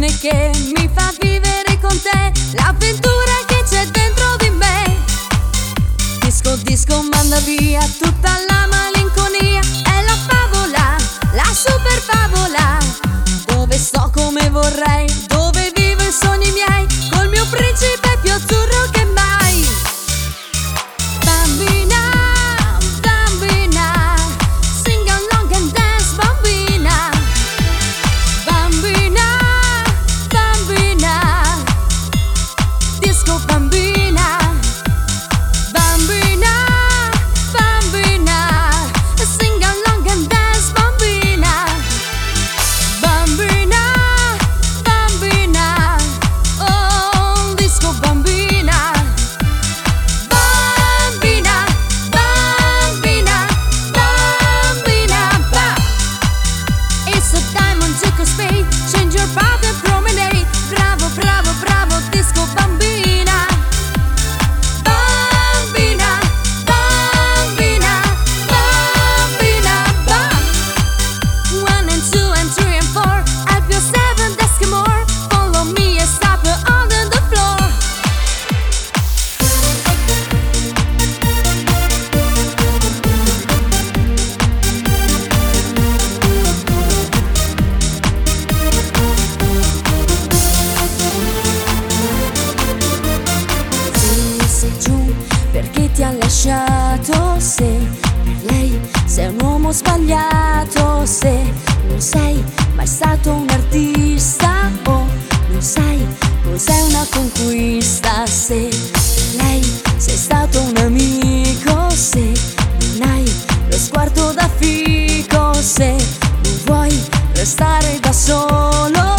passione che mi fa vivere con te, l'avventura che c'è dentro di me. Disco, disco, manda via tutta la malinconia. È la favola, la super favola, dove sto come vorrei, dove vivo i sogni miei, col mio principe più azzurro che mai. Bambina, bambina, sing along and dance, bambina. Bambina, bambina, disco bambina. Bambina, bambina, sing along and dance, bambina. Bambina, bambina, oh, disco bambina. Bambina, bambina, bambina, ba. It's the time on take a spade, change your path and promenade. Bravo, bravo, bravo, disco bambina. Bambina, bambina, bambina, ba. 1 and 2 and 3 and 4, help yourself and ask more. Follow me and stop on the floor. Se sei giù perché ti ha lasciato, se per lei sei un uomo sbagliato, se non sei mai stato un artista o non sai cos'è una conquista, se per lei sei stato un amico, se non hai lo sguardo da fico, se non vuoi restare da solo.